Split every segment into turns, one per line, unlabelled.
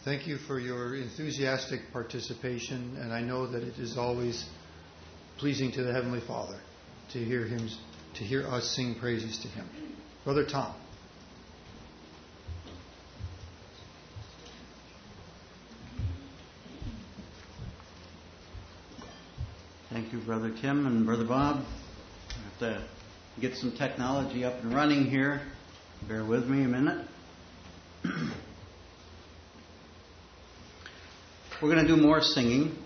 Thank you for your enthusiastic participation, and I know that it is always pleasing to the Heavenly Father to hear us sing praises to Him. Brother Tom.
Thank you, Brother Tim and Brother Bob. I have to get some technology up and running here. Bear with me a minute. We're going to do more singing.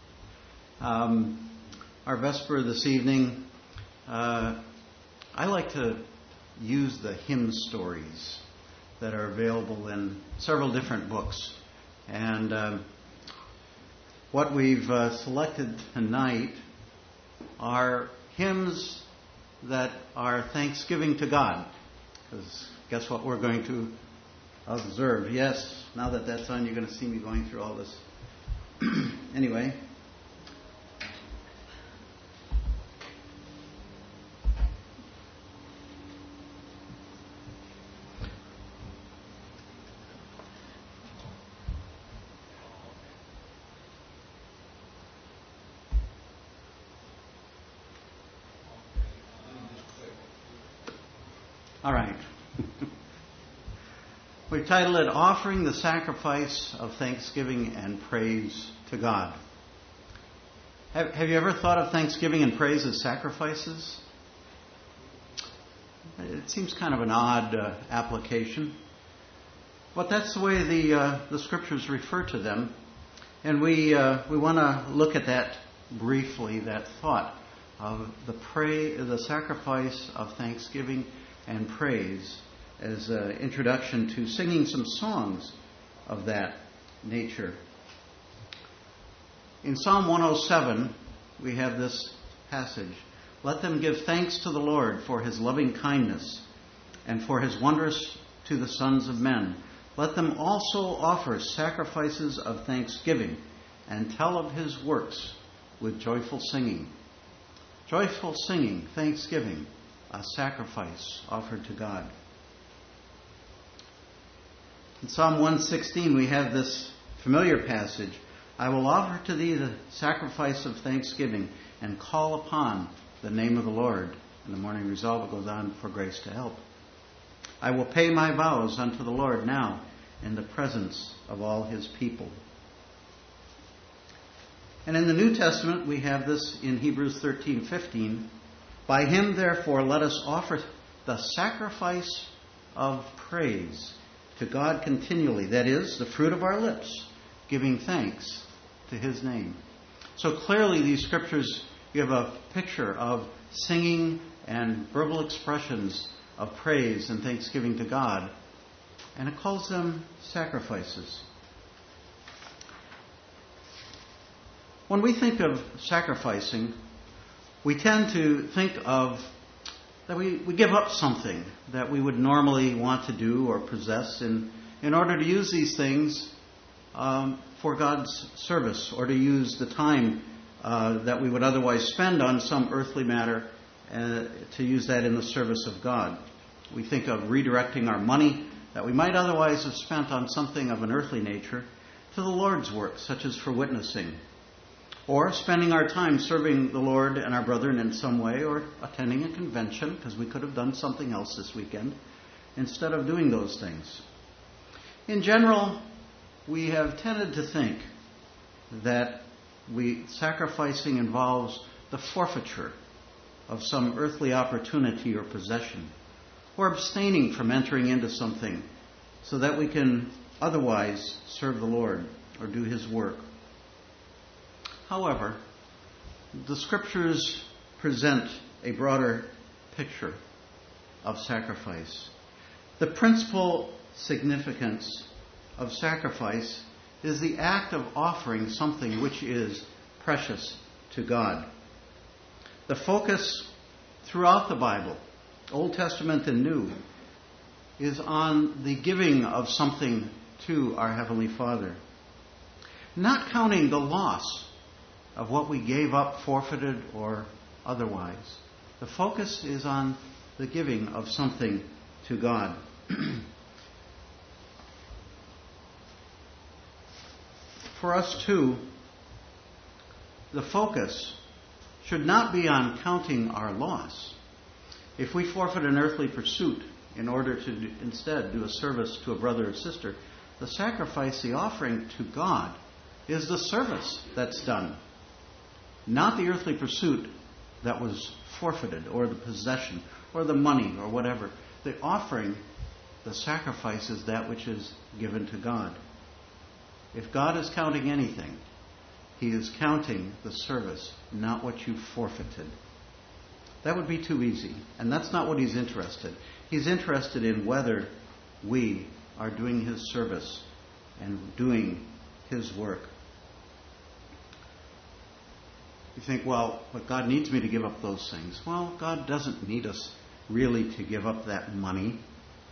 Our Vesper this evening, I like to use the hymn stories that are available in several different books. And what we've selected tonight are hymns that are thanksgiving to God. Because guess what we're going to observe? Yes, now that that's on, you're going to see me going through all this. Anyway. All right. We've titled it, Offering the Sacrifice of Thanksgiving and Praise to God. Have you ever thought of thanksgiving and praise as sacrifices? It seems kind of an odd application. But that's the way the Scriptures refer to them. And we want to look at that briefly, that thought of the sacrifice of thanksgiving and praise as an introduction to singing some songs of that nature. In Psalm 107, we have this passage. Let them give thanks to the Lord for His loving kindness and for His wonders to the sons of men. Let them also offer sacrifices of thanksgiving and tell of His works with joyful singing. Joyful singing, thanksgiving, a sacrifice offered to God. In Psalm 116, we have this familiar passage. I will offer to thee the sacrifice of thanksgiving and call upon the name of the Lord. And the morning resolve goes on for grace to help. I will pay my vows unto the Lord now in the presence of all His people. And in the New Testament, we have this in Hebrews 13:15. By Him, therefore, let us offer the sacrifice of praise to God continually. That is, the fruit of our lips, giving thanks to His name. So clearly these Scriptures give a picture of singing and verbal expressions of praise and thanksgiving to God. And it calls them sacrifices. When we think of sacrificing, we tend to think of that we give up something that we would normally want to do or possess in order to use these things for God's service, or to use the time that we would otherwise spend on some earthly matter to use that in the service of God. We think of redirecting our money that we might otherwise have spent on something of an earthly nature to the Lord's work, such as for witnessing, or spending our time serving the Lord and our brethren in some way, or attending a convention, because we could have done something else this weekend instead of doing those things. In general, we have tended to think that sacrificing involves the forfeiture of some earthly opportunity or possession, or abstaining from entering into something so that we can otherwise serve the Lord or do His work. However, the Scriptures present a broader picture of sacrifice. The principal significance of sacrifice is the act of offering something which is precious to God. The focus throughout the Bible, Old Testament and New, is on the giving of something to our Heavenly Father. Not counting the loss of what we gave up, forfeited, or otherwise. The focus is on the giving of something to God. for us too, the focus should not be on counting our loss. If we forfeit an earthly pursuit in order to instead do a service to a brother or sister, the sacrifice, the offering to God, is the service that's done, not the earthly pursuit that was forfeited, or the possession, or the money, or whatever. The offering, the sacrifice, is that which is given to God. If God is counting anything, He is counting the service, not what you forfeited. That would be too easy, and that's not what He's interested. He's interested in whether we are doing His service and doing His work. You think, well, but God needs me to give up those things. Well, God doesn't need us really to give up that money.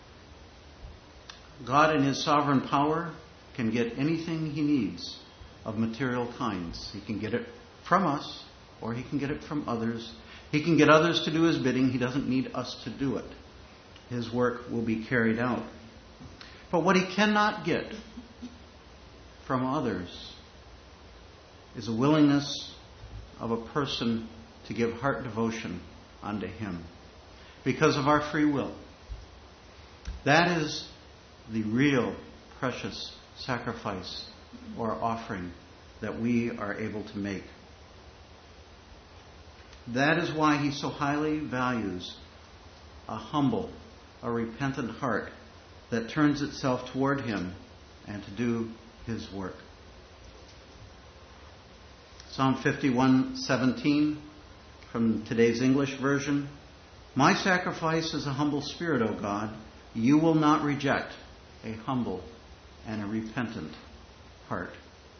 God in His sovereign power can get anything He needs of material kinds. He can get it from us, or He can get it from others. He can get others to do His bidding. He doesn't need us to do it. His work will be carried out. But what He cannot get from others is a willingness of a person to give heart devotion unto Him because of our free will. That is the real precious sacrifice or offering that we are able to make. That is why He so highly values a humble, a repentant heart that turns itself toward Him and to do His work. Psalm 51:17 from today's English version. My sacrifice is a humble spirit, O God. You will not reject a humble and a repentant heart.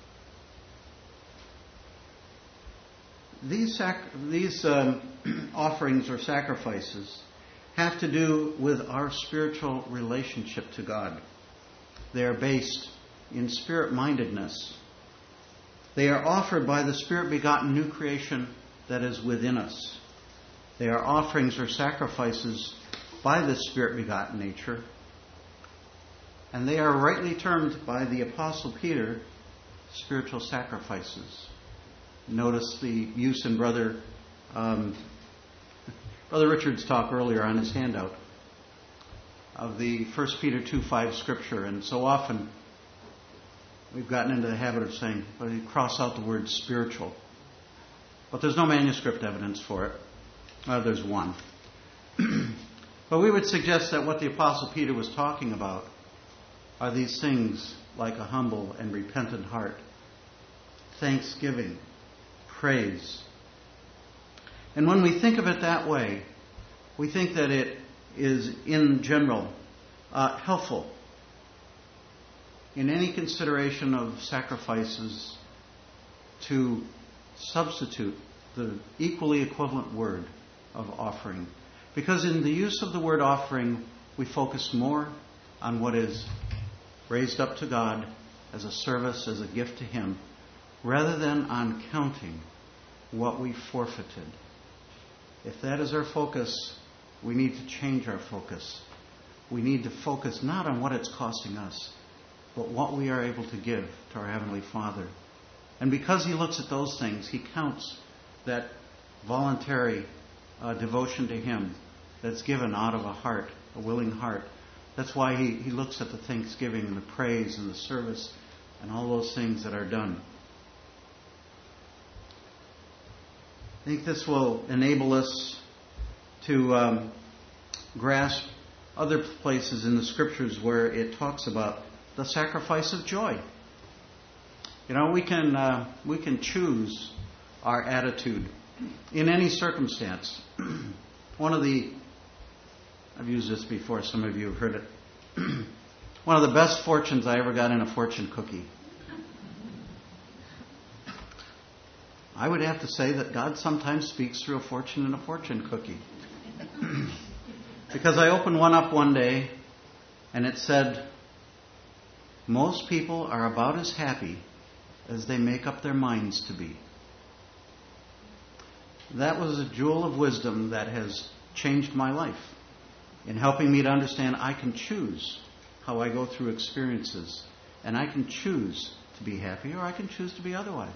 These offerings or sacrifices have to do with our spiritual relationship to God. They are based in spirit-mindedness. They are offered by the Spirit-begotten new creation that is within us. They are offerings or sacrifices by the Spirit-begotten nature. And they are rightly termed by the Apostle Peter spiritual sacrifices. Notice the use in Brother Richard's talk earlier on his handout of the 1 Peter 2:5 scripture. And so often we've gotten into the habit of saying, well, you cross out the word spiritual. But there's no manuscript evidence for it. There's one. But we would suggest that what the Apostle Peter was talking about are these things like a humble and repentant heart, thanksgiving, praise. And when we think of it that way, we think that it is, in general, helpful in any consideration of sacrifices to substitute the equally equivalent word of offering. Because in the use of the word offering, we focus more on what is raised up to God as a service, as a gift to Him, rather than on counting what we forfeited. If that is our focus, we need to change our focus. We need to focus not on what it's costing us, but what we are able to give to our Heavenly Father. And because He looks at those things, He counts that voluntary devotion to Him that's given out of a heart, a willing heart. That's why He looks at the thanksgiving and the praise and the service and all those things that are done. I think this will enable us to grasp other places in the Scriptures where it talks about the sacrifice of joy. You know, we can choose our attitude in any circumstance. I've used this before, some of you have heard it. One of the best fortunes I ever got in a fortune cookie. I would have to say that God sometimes speaks through a fortune in a fortune cookie. Because I opened one up one day and it said, most people are about as happy as they make up their minds to be. That was a jewel of wisdom that has changed my life in helping me to understand I can choose how I go through experiences, and I can choose to be happy, or I can choose to be otherwise.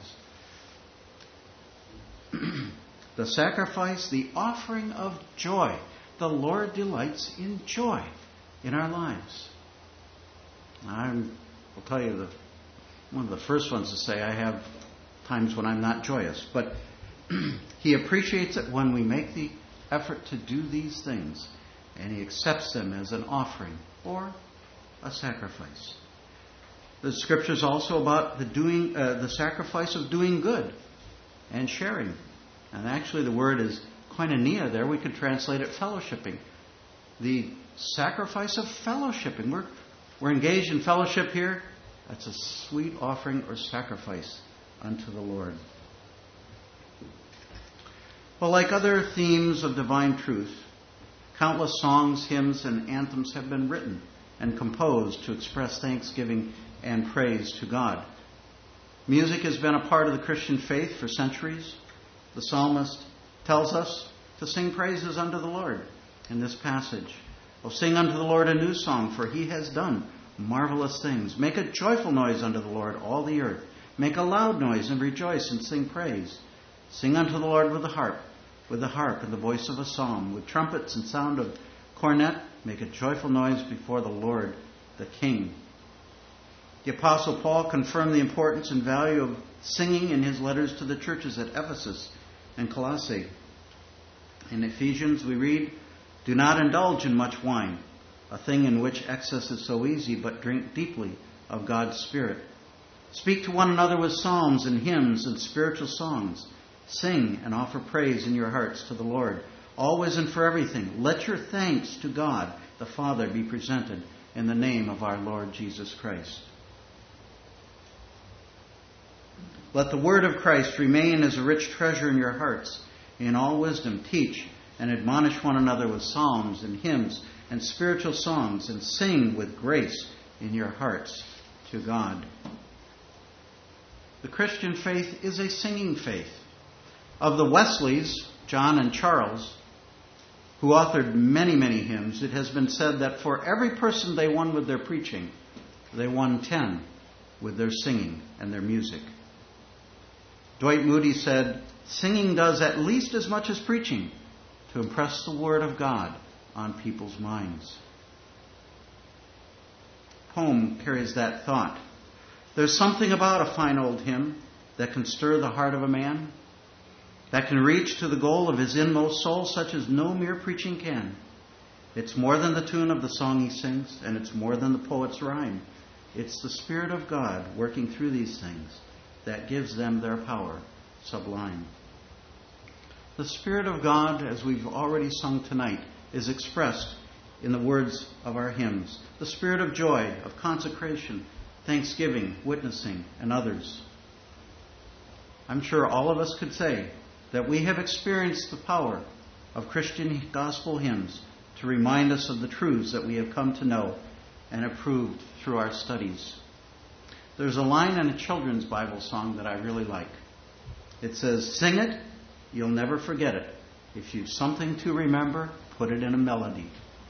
The sacrifice, the offering of joy. The Lord delights in joy in our lives. I'll tell you, one of the first ones to say I have times when I'm not joyous. But He appreciates it when we make the effort to do these things, and He accepts them as an offering or a sacrifice. The Scripture's also about the sacrifice of doing good and sharing. And actually the word is koinonia there. We could translate it fellowshipping. The sacrifice of fellowshipping. We're engaged in fellowship here. That's a sweet offering or sacrifice unto the Lord. Well, like other themes of divine truth, countless songs, hymns, and anthems have been written and composed to express thanksgiving and praise to God. Music has been a part of the Christian faith for centuries. The psalmist tells us to sing praises unto the Lord in this passage. Oh, sing unto the Lord a new song, for He has done marvelous things. Make a joyful noise unto the Lord, all the earth. Make a loud noise and rejoice and sing praise. Sing unto the Lord with the harp and the voice of a psalm, with trumpets and sound of cornet. Make a joyful noise before the Lord, the King. The Apostle Paul confirmed the importance and value of singing in his letters to the churches at Ephesus and Colossae. In Ephesians we read, "Do not indulge in much wine, a thing in which excess is so easy, but drink deeply of God's Spirit. Speak to one another with psalms and hymns and spiritual songs. Sing and offer praise in your hearts to the Lord. Always and for everything, let your thanks to God the Father be presented in the name of our Lord Jesus Christ." Let the word of Christ remain as a rich treasure in your hearts. In all wisdom, teach and admonish one another with psalms and hymns and spiritual songs, and sing with grace in your hearts to God. The Christian faith is a singing faith. Of the Wesleys, John and Charles, who authored many, many hymns, it has been said that for every person they won with their preaching, they won 10 with their singing and their music. Dwight Moody said, "Singing does at least as much as preaching to impress the Word of God on people's minds." Poem carries that thought. There's something about a fine old hymn that can stir the heart of a man, that can reach to the goal of his inmost soul, such as no mere preaching can. It's more than the tune of the song he sings, and it's more than the poet's rhyme. It's the Spirit of God working through these things that gives them their power sublime. The Spirit of God, as we've already sung tonight, is expressed in the words of our hymns. The Spirit of joy, of consecration, thanksgiving, witnessing, and others. I'm sure all of us could say that we have experienced the power of Christian gospel hymns to remind us of the truths that we have come to know and approved through our studies. There's a line in a children's Bible song that I really like. It says, "Sing it, you'll never forget it. If you've something to remember, put it in a melody."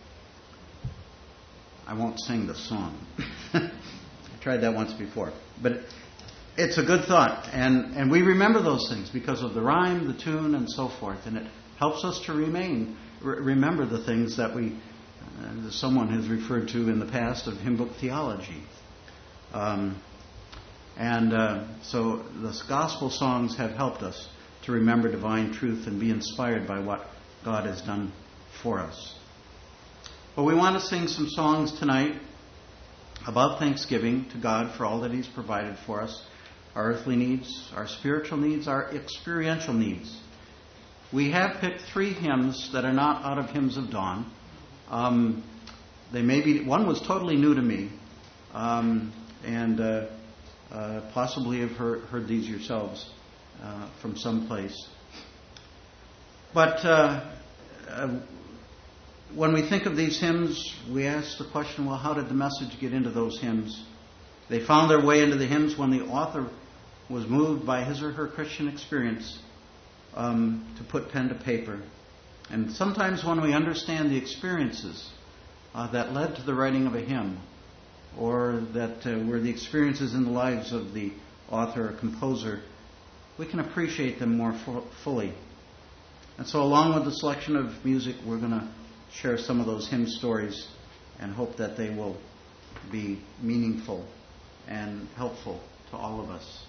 I won't sing the song. I tried that once before. But it's a good thought. And we remember those things because of the rhyme, the tune, and so forth. And it helps us to remember the things that someone has referred to in the past of hymn book theology. So the gospel songs have helped us to remember divine truth and be inspired by what God has done for us. But we want to sing some songs tonight about thanksgiving to God for all that He's provided for us, our earthly needs, our spiritual needs, our experiential needs. We have picked 3 hymns that are not out of Hymns of Dawn. One was totally new to me, and possibly have heard these yourselves from some place. But when we think of these hymns, we ask the question, well, how did the message get into those hymns? They found their way into the hymns when the author was moved by his or her Christian experience to put pen to paper. And sometimes when we understand the experiences that led to the writing of a hymn, or that were the experiences in the lives of the author or composer, we can appreciate them more fully. And so along with the selection of music, we're going to share some of those hymn stories and hope that they will be meaningful and helpful to all of us.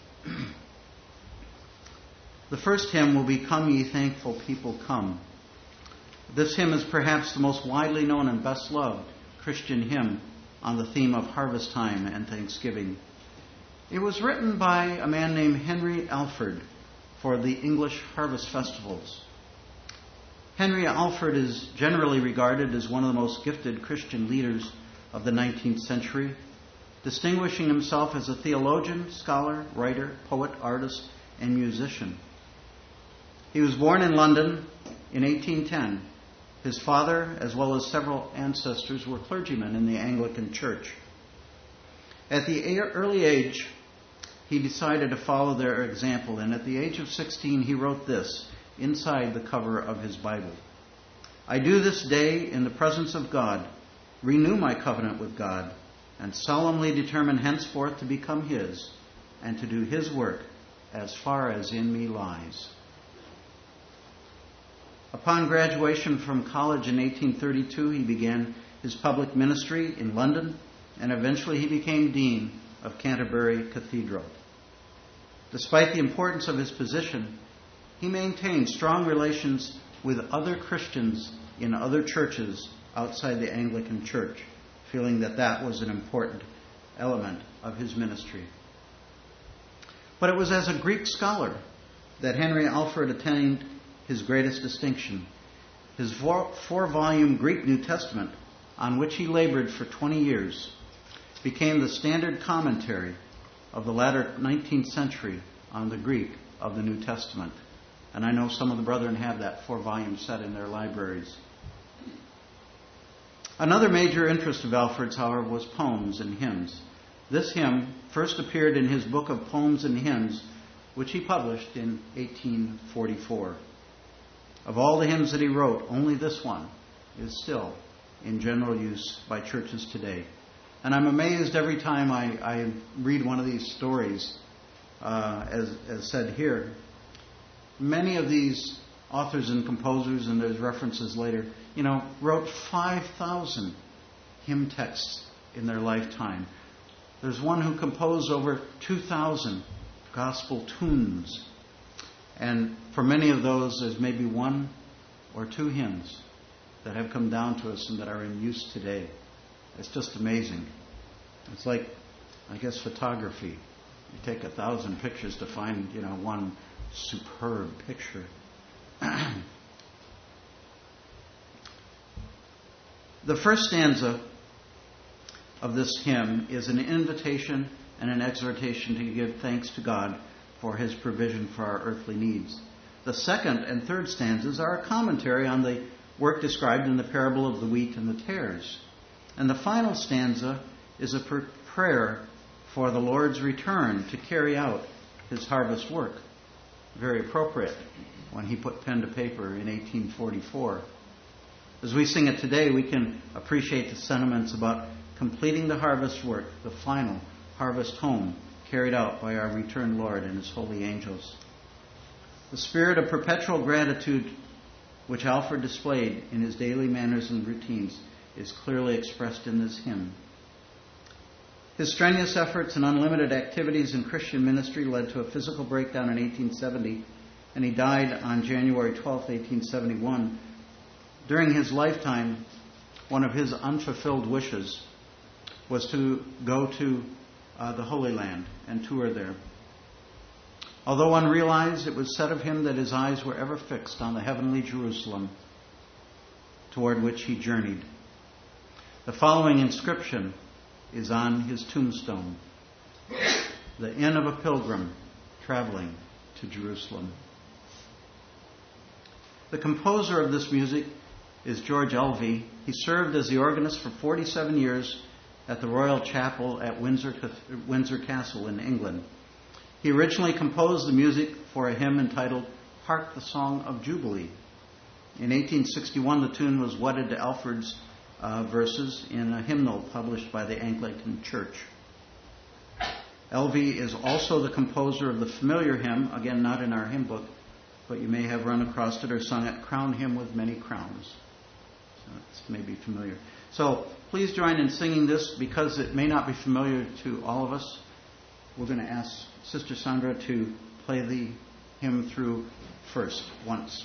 The first hymn will be Come Ye Thankful People Come. This hymn is perhaps the most widely known and best loved Christian hymn on the theme of harvest time and thanksgiving. It was written by a man named Henry Alford for the English harvest festivals. Henry Alford is generally regarded as one of the most gifted Christian leaders of the 19th century, distinguishing himself as a theologian, scholar, writer, poet, artist, and musician. He was born in London in 1810. His father, as well as several ancestors, were clergymen in the Anglican Church. At the early age, he decided to follow their example, and at the age of 16, he wrote this inside the cover of his Bible. I do this day in the presence of God renew my covenant with God, and solemnly determine henceforth to become His, and to do His work as far as in me lies. Upon graduation from college in 1832, he began his public ministry in London, and eventually he became Dean of Canterbury Cathedral. Despite the importance of his position, he maintained strong relations with other Christians in other churches outside the Anglican Church, feeling that that was an important element of his ministry. But it was as a Greek scholar that Henry Alford attained his greatest distinction. His four-volume Greek New Testament, on which he labored for 20 years, became the standard commentary of the latter 19th century on the Greek of the New Testament. And I know some of the brethren have that 4-volume set in their libraries. Another major interest of Alford's, however, was poems and hymns. This hymn first appeared in his book of Poems and Hymns, which he published in 1844. Of all the hymns that he wrote, only this one is still in general use by churches today. And I'm amazed every time I read one of these stories, as said here. Many of these authors and composers, and there's references later, wrote 5,000 hymn texts in their lifetime. There's one who composed over 2,000 gospel tunes. And for many of those, there's maybe one or two hymns that have come down to us and that are in use today. It's just amazing. It's like, I guess, photography. You take 1,000 pictures to find, one superb picture. The first stanza of this hymn is an invitation and an exhortation to give thanks to God for His provision for our earthly needs. The second and third stanzas are a commentary on the work described in the parable of the wheat and the tares. And the final stanza is a prayer for the Lord's return to carry out His harvest work. Very appropriate when He put pen to paper in 1844. As we sing it today, we can appreciate the sentiments about completing the harvest work, the final harvest home, carried out by our returned Lord and His holy angels. The spirit of perpetual gratitude which Alford displayed in his daily manners and routines is clearly expressed in this hymn. His strenuous efforts and unlimited activities in Christian ministry led to a physical breakdown in 1870, and he died on January 12, 1871. During his lifetime, one of his unfulfilled wishes was to go to the Holy Land and tour there. Although unrealized, it was said of him that his eyes were ever fixed on the heavenly Jerusalem toward which he journeyed. The following inscription is on his tombstone: the inn of a pilgrim traveling to Jerusalem. The composer of this music is George Elvey. He served as the organist for 47 years at the Royal Chapel at Windsor Castle in England. He originally composed the music for a hymn entitled Hark the Song of Jubilee. In 1861, the tune was wedded to Alford's verses in a hymnal published by the Anglican Church. LV is also the composer of the familiar hymn, again not in our hymn book, but you may have run across it or sung it, Crown Him with Many Crowns. So it's maybe familiar. So please join in singing this because it may not be familiar to all of us. We're going to ask Sister Sandra to play the hymn through first, once.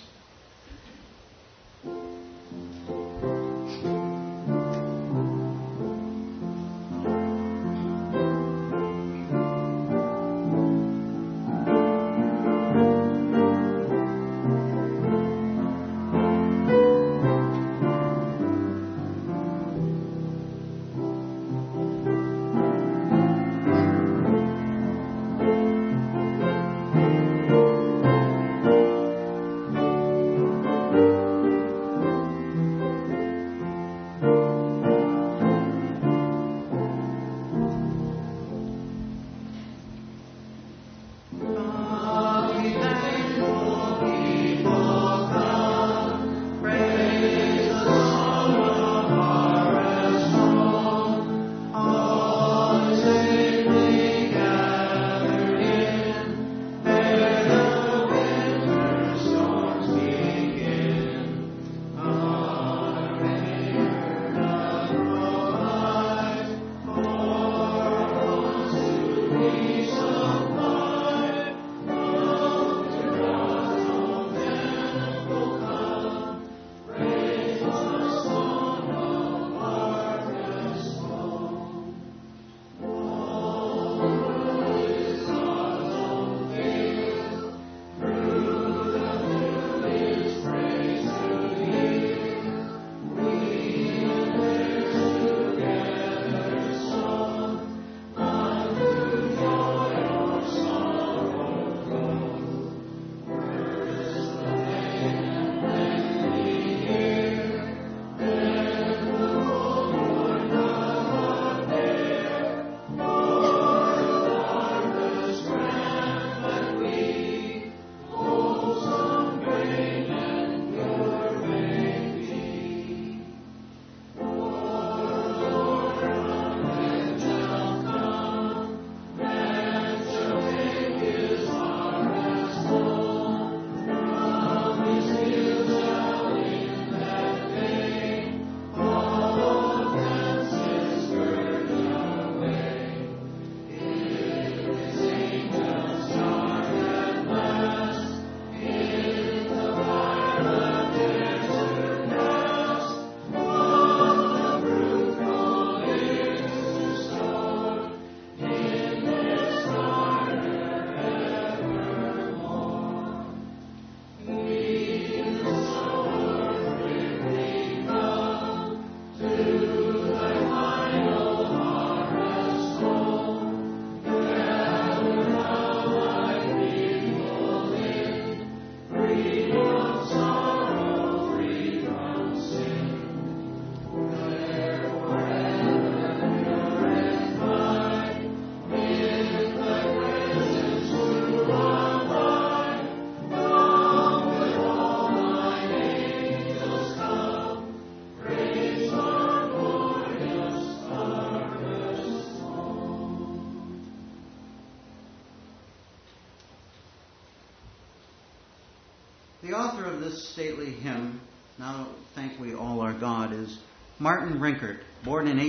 The author of this stately hymn, Now Thank We All Our God, is Martin Rinkart, born in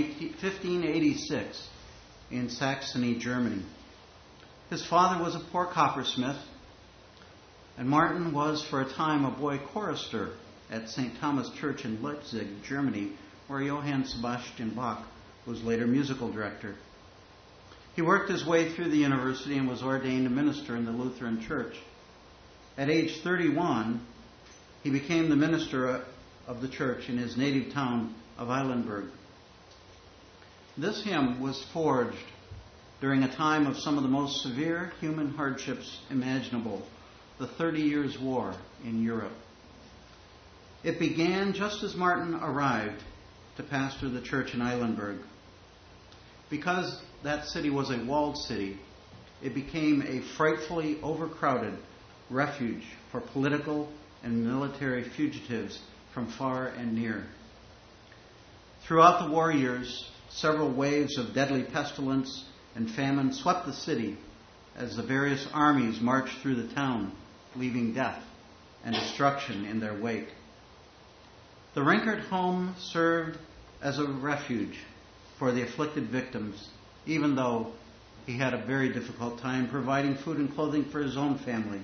1586 in Saxony, Germany. His father was a poor coppersmith, and Martin was for a time a boy chorister at St. Thomas Church in Leipzig, Germany, where Johann Sebastian Bach was later musical director. He worked his way through the university and was ordained a minister in the Lutheran Church. At age 31, he became the minister of the church in his native town of Eilenburg. This hymn was forged during a time of some of the most severe human hardships imaginable, the 30 Years' War in Europe. It began just as Martin arrived to pastor the church in Eilenburg. Because that city was a walled city, it became a frightfully overcrowded refuge for political and military fugitives from far and near. Throughout the war years, several waves of deadly pestilence and famine swept the city as the various armies marched through the town, leaving death and destruction in their wake. The Rinkert home served as a refuge for the afflicted victims, even though he had a very difficult time providing food and clothing for his own family.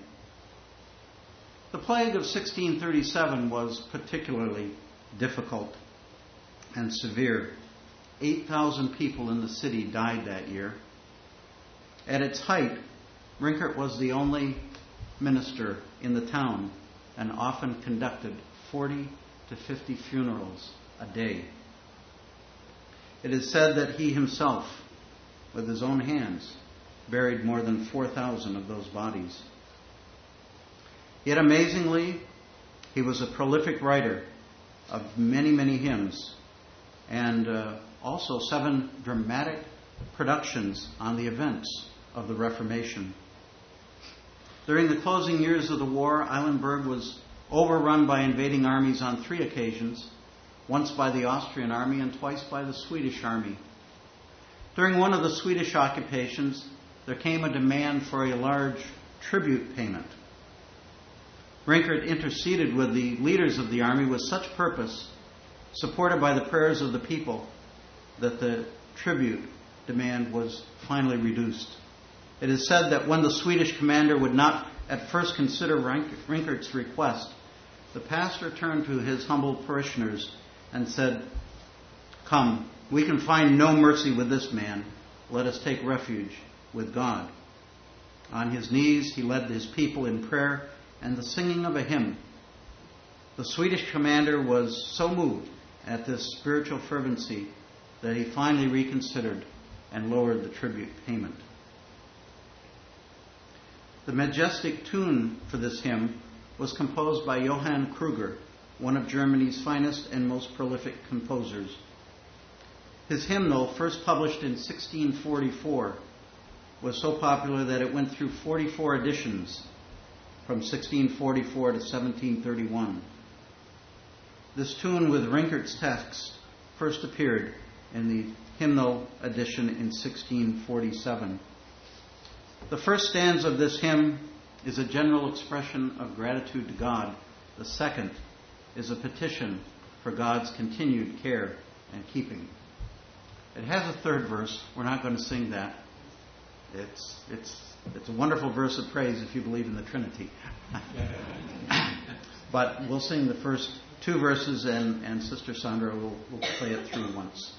The plague of 1637 was particularly difficult and severe. 8,000 people in the city died that year. At its height, Rinkert was the only minister in the town and often conducted 40 to 50 funerals a day. It is said that he himself, with his own hands, buried more than 4,000 of those bodies. Yet amazingly, he was a prolific writer of many, many hymns and also 7 dramatic productions on the events of the Reformation. During the closing years of the war, Eilenberg was overrun by invading armies on 3 occasions, once by the Austrian army and twice by the Swedish army. During one of the Swedish occupations, there came a demand for a large tribute payment. Rinkert interceded with the leaders of the army with such purpose, supported by the prayers of the people, that the tribute demand was finally reduced. It is said that when the Swedish commander would not at first consider Rinkert's request, the pastor turned to his humble parishioners and said, "Come, we can find no mercy with this man. Let us take refuge with God." On his knees, he led his people in prayer and the singing of a hymn. The Swedish commander was so moved at this spiritual fervency that he finally reconsidered and lowered the tribute payment. The majestic tune for this hymn was composed by Johann Kruger, one of Germany's finest and most prolific composers. His hymnal, first published in 1644, was so popular that it went through 44 editions from 1644 to 1731. This tune with Rinkert's text first appeared in the hymnal edition in 1647. The first stanza of this hymn is a general expression of gratitude to God. The second is a petition for God's continued care and keeping. It has a third verse. We're not going to sing that. It's a wonderful verse of praise if you believe in the Trinity. But we'll sing the first 2 verses, and Sister Sandra will play it through once.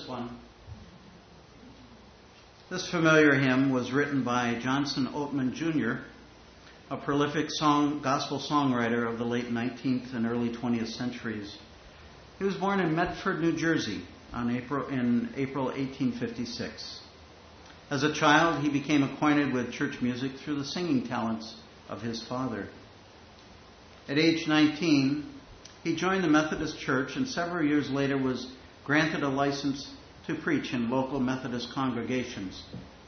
one. This familiar hymn was written by Johnson Oatman Jr., a prolific gospel songwriter of the late 19th and early 20th centuries. He was born in Medford, New Jersey in April 1856. As a child, he became acquainted with church music through the singing talents of his father. At age 19, he joined the Methodist Church and several years later was granted a license to preach in local Methodist congregations.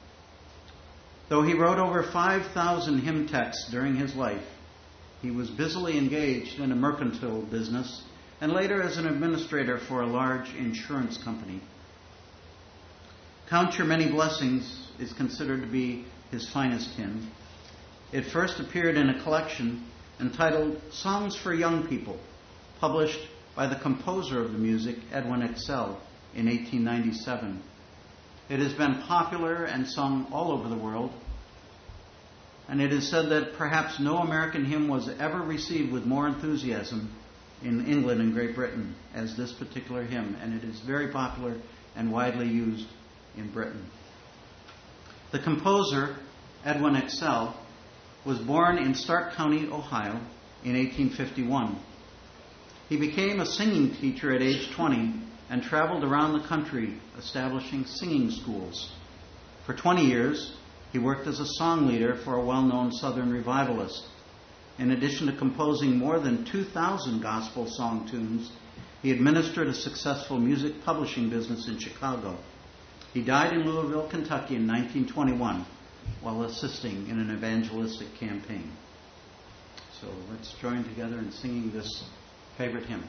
Though he wrote over 5,000 hymn texts during his life, he was busily engaged in a mercantile business and later as an administrator for a large insurance company. Count Your Many Blessings is considered to be his finest hymn. It first appeared in a collection entitled Songs for Young People, published by the composer of the music, Edwin Excell, in 1897. It has been popular and sung all over the world, and it is said that perhaps no American hymn was ever received with more enthusiasm in England and Great Britain as this particular hymn, and it is very popular and widely used in Britain. The composer, Edwin Excell, was born in Stark County, Ohio, in 1851. He became a singing teacher at age 20 and traveled around the country establishing singing schools. For 20 years, he worked as a song leader for a well-known Southern revivalist. In addition to composing more than 2,000 gospel song tunes, he administered a successful music publishing business in Chicago. He died in Louisville, Kentucky in 1921 while assisting in an evangelistic campaign. So let's join together in singing this favorite hymn.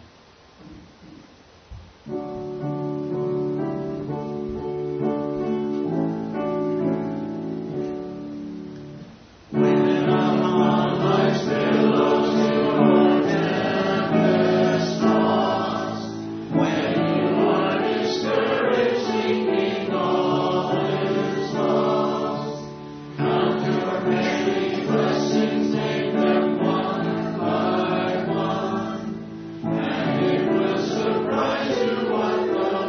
Surprise you what the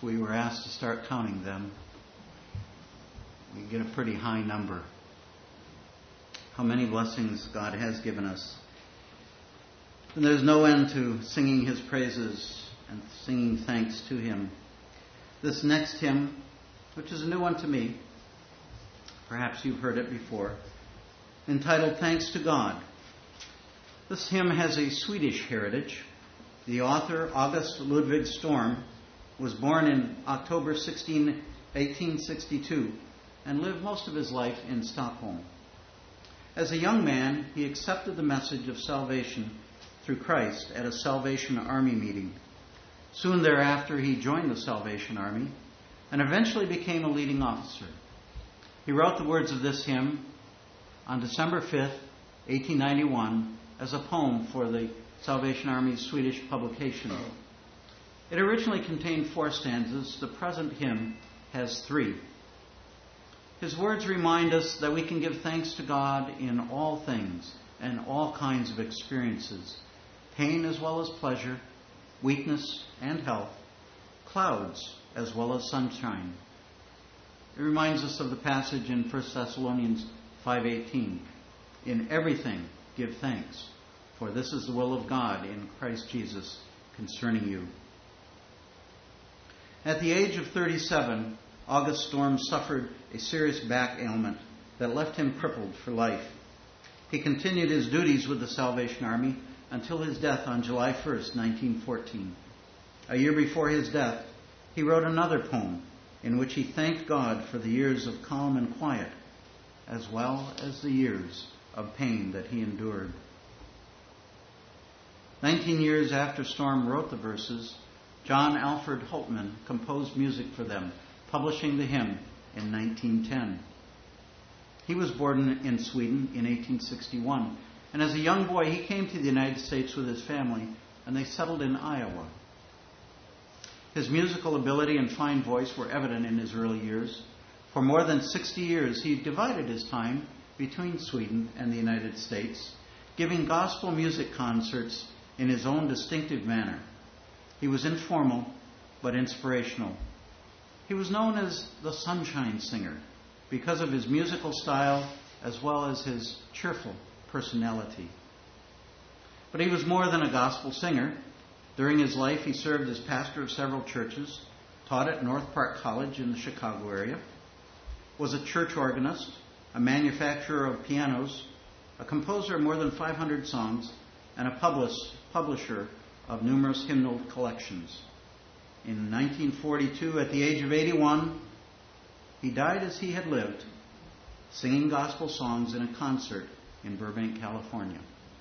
we were asked to start counting them, we get a pretty high number. How many blessings God has given us. And there's no end to singing His praises and singing thanks to Him. This next hymn, which is a new one to me, perhaps you've heard it before, entitled Thanks to God. This hymn has a Swedish heritage. The author, August Ludwig Storm, was born in October 1862 and lived most of his life in Stockholm. As a young man, he accepted the message of salvation through Christ at a Salvation Army meeting. Soon thereafter, he joined the Salvation Army and eventually became a leading officer. He wrote the words of this hymn on December 5th, 1891, as a poem for the Salvation Army's Swedish publication. It originally contained 4 stanzas. The present hymn has 3. His words remind us that we can give thanks to God in all things and all kinds of experiences, pain as well as pleasure, weakness and health, clouds as well as sunshine. It reminds us of the passage in 1 Thessalonians 5:18. In everything give thanks, for this is the will of God in Christ Jesus concerning you. At the age of 37, August Storm suffered a serious back ailment that left him crippled for life. He continued his duties with the Salvation Army until his death on July 1st, 1914. A year before his death, he wrote another poem in which he thanked God for the years of calm and quiet, as well as the years of pain that he endured. 19 years after Storm wrote the verses, John Alfred Holtman composed music for them, publishing the hymn in 1910. He was born in Sweden in 1861, and as a young boy he came to the United States with his family, and they settled in Iowa. His musical ability and fine voice were evident in his early years. For more than 60 years he divided his time between Sweden and the United States, giving gospel music concerts in his own distinctive manner. He was informal but inspirational. He was known as the Sunshine Singer because of his musical style as well as his cheerful personality. But he was more than a gospel singer. During his life, he served as pastor of several churches, taught at North Park College in the Chicago area, was a church organist, a manufacturer of pianos, a composer of more than 500 songs, and a publisher of numerous hymnal collections. In 1942, at the age of 81, he died as he had lived, singing gospel songs in a concert in Burbank, California.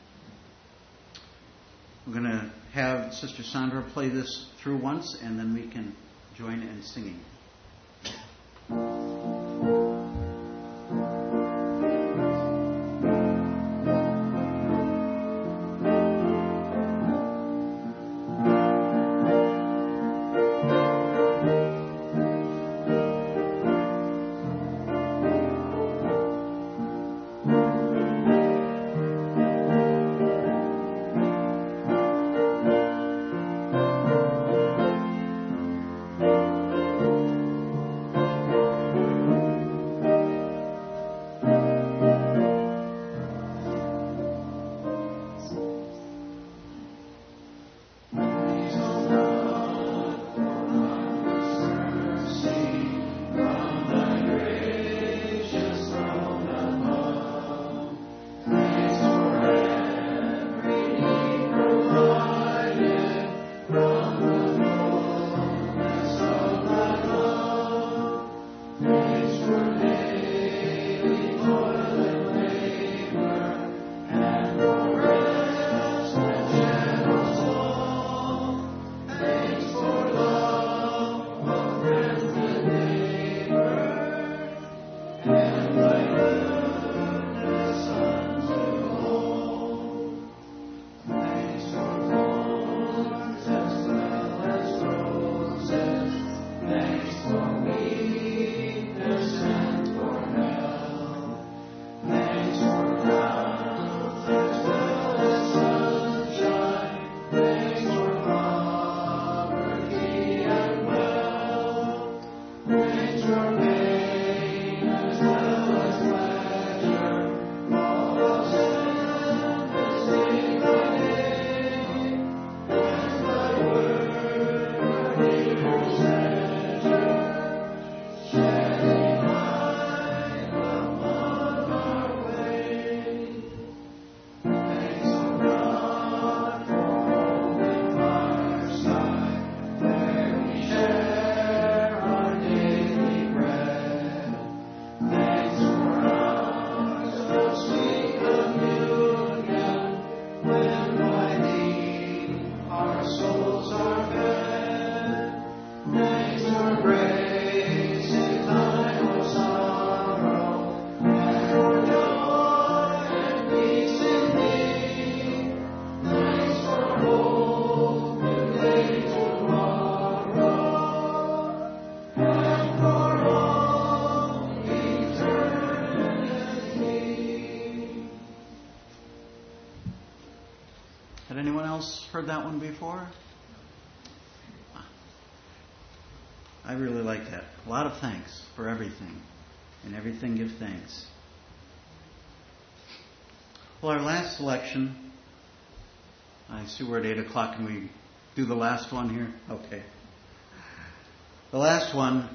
We're going to have Sister Sandra play this through once, and then we can join in singing. Had anyone else heard that one before? I really like that. A lot of thanks for everything. In everything give thanks. Well, our last selection, I see we're at 8 o'clock. Can we do the last one here? Okay. The last one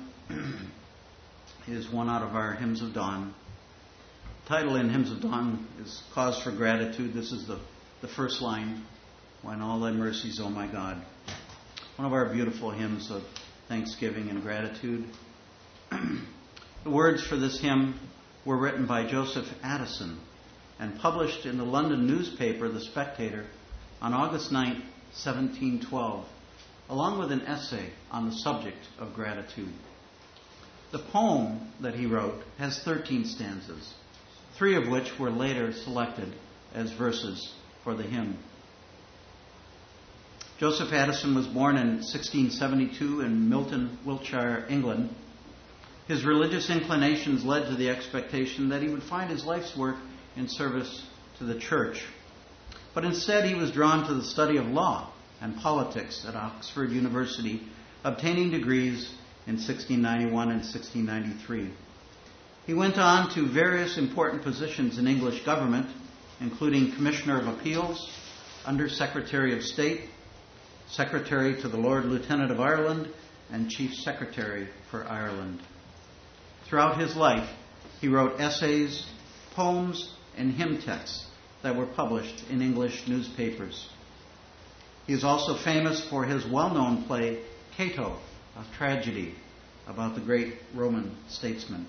is one out of our Hymns of Dawn. The title in Hymns of Dawn is Cause for Gratitude. This is the first line, When All Thy Mercies, O my God. One of our beautiful hymns of thanksgiving and gratitude. The words for this hymn were written by Joseph Addison and published in the London newspaper, The Spectator, on August 9, 1712, along with an essay on the subject of gratitude. The poem that he wrote has 13 stanzas, 3 of which were later selected as verses for the hymn. Joseph Addison was born in 1672 in Milton, Wiltshire, England. His religious inclinations led to the expectation that he would find his life's work in service to the church. But instead he was drawn to the study of law and politics at Oxford University, obtaining degrees in 1691 and 1693. He went on to various important positions in English government, including Commissioner of Appeals, Under Secretary of State, Secretary to the Lord Lieutenant of Ireland, and Chief Secretary for Ireland. Throughout his life, he wrote essays, poems, and hymn texts that were published in English newspapers. He is also famous for his well-known play, Cato, a tragedy about the great Roman statesman.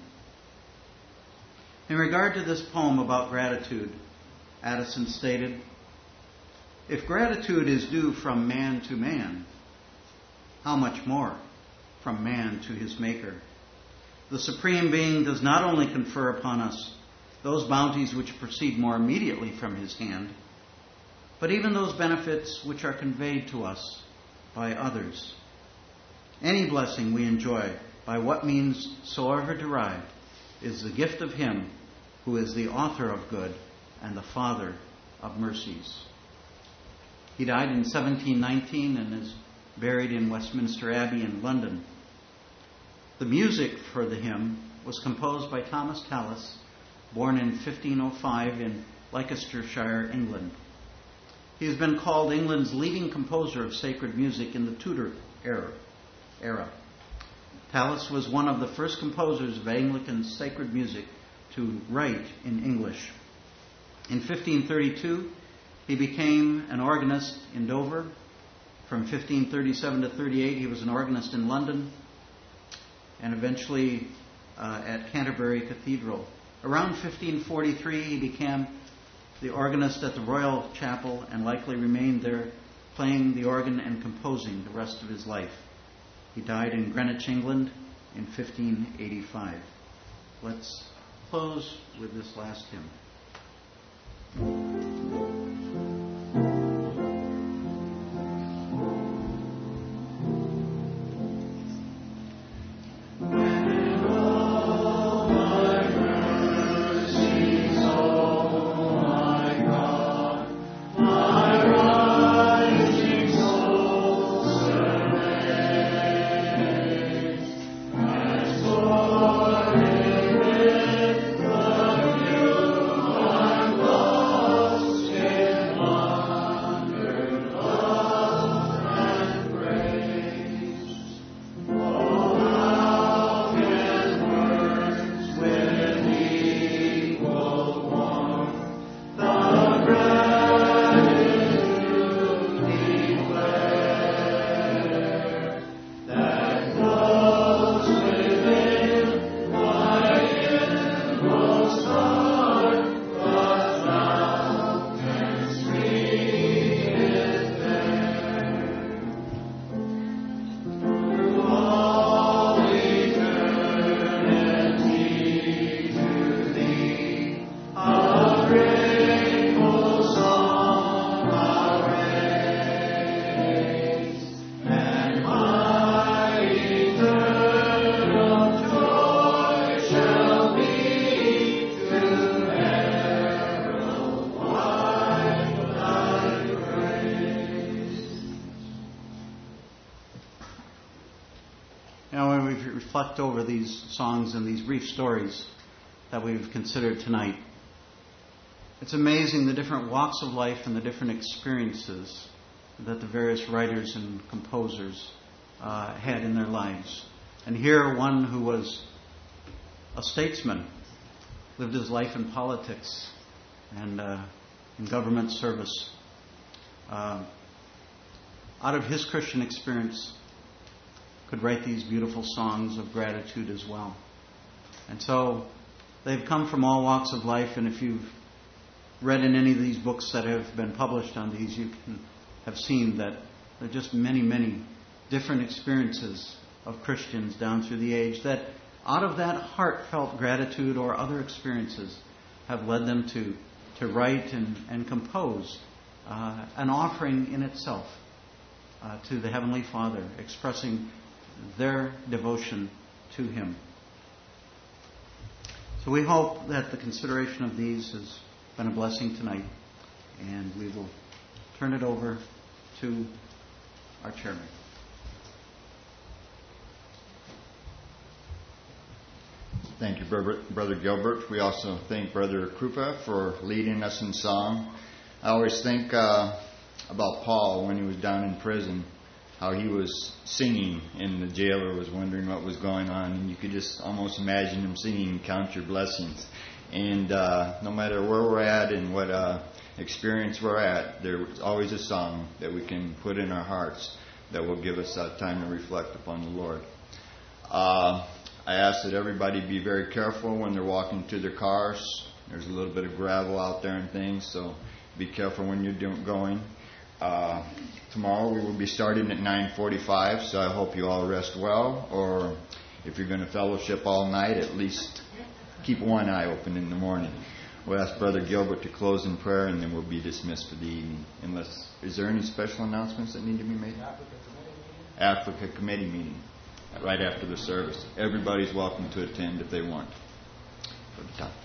In regard to this poem about gratitude, Addison stated, "If gratitude is due from man to man, how much more from man to his Maker? The Supreme Being does not only confer upon us those bounties which proceed more immediately from his hand, but even those benefits which are conveyed to us by others. Any blessing we enjoy, by what means soever derived, is the gift of him who is the author of good and the Father of mercies." He died in 1719 and is buried in Westminster Abbey in London. The music for the hymn was composed by Thomas Tallis, born in 1505 in Leicestershire, England. He has been called England's leading composer of sacred music in the Tudor era. Tallis was one of the first composers of Anglican sacred music to write in English. In 1532, he became an organist in Dover. From 1537 to 38, he was an organist in London, and eventually at Canterbury Cathedral. Around 1543, he became the organist at the Royal Chapel and likely remained there playing the organ and composing the rest of his life. He died in Greenwich, England in 1585. Let's close with this last hymn. reflect over these songs and these brief stories that we've considered tonight, it's amazing the different walks of life and the different experiences that the various writers and composers had in their lives. And here, one who was a statesman, lived his life in politics and in government service. Out of his Christian experience, could write these beautiful songs of gratitude as well. And so they've come from all walks of life, and if you've read in any of these books that have been published on these, you can have seen that there are just many, many different experiences of Christians down through the age that out of that heartfelt gratitude or other experiences have led them to write and compose an offering in itself to the Heavenly Father, expressing their devotion to Him. So we hope that the consideration of these has been a blessing tonight, and we will turn it over to our chairman.
Thank you, Brother Gilbert. We also thank Brother Krupa for leading us in song. I always think about Paul when he was down in prison, how he was singing and the jailer was wondering what was going on, and you could just almost imagine him singing, "Count your blessings." And no matter where we're at and what experience we're at, there's always a song that we can put in our hearts that will give us time to reflect upon the Lord. I ask that everybody be very careful when they're walking to their cars. There's a little bit of gravel out there and things, so be careful when you're going. Tomorrow we will be starting at 9:45, so I hope you all rest well, or if you're going to fellowship all night, at least keep one eye open in the morning. We'll ask Brother Gilbert to close in prayer, and then we'll be dismissed for the evening. Is there any special announcements that need to be made? Africa Committee meeting. Right after the service. Everybody's welcome to attend if they want. For the top.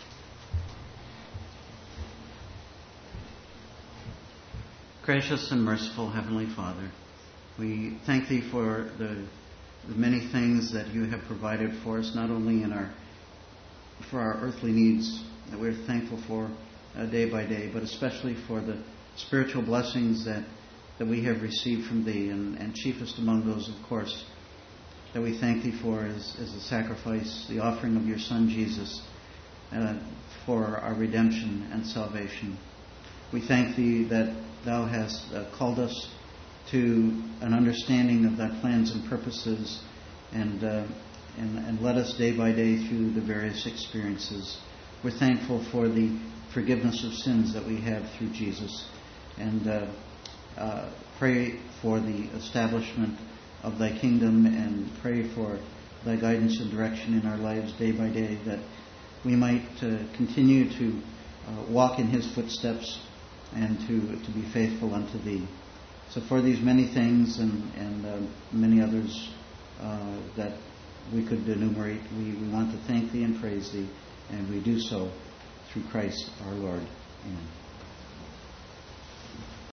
Gracious and merciful Heavenly Father, we thank Thee for the many things that You have provided for us, not only for our earthly needs that we're thankful for day by day, but especially for the spiritual blessings that we have received from Thee, and chiefest among those, of course, that we thank Thee for is the sacrifice, the offering of Your Son Jesus for our redemption and salvation. We thank Thee that Thou hast called us to an understanding of Thy plans and purposes, and led us day by day through the various experiences. We're thankful for the forgiveness of sins that we have through Jesus, and pray for the establishment of Thy kingdom, and pray for Thy guidance and direction in our lives day by day, that we might continue to walk in His footsteps and to be faithful unto Thee. So for these many things and many others that we could enumerate, we want to thank Thee and praise Thee, and we do so through Christ our Lord. Amen.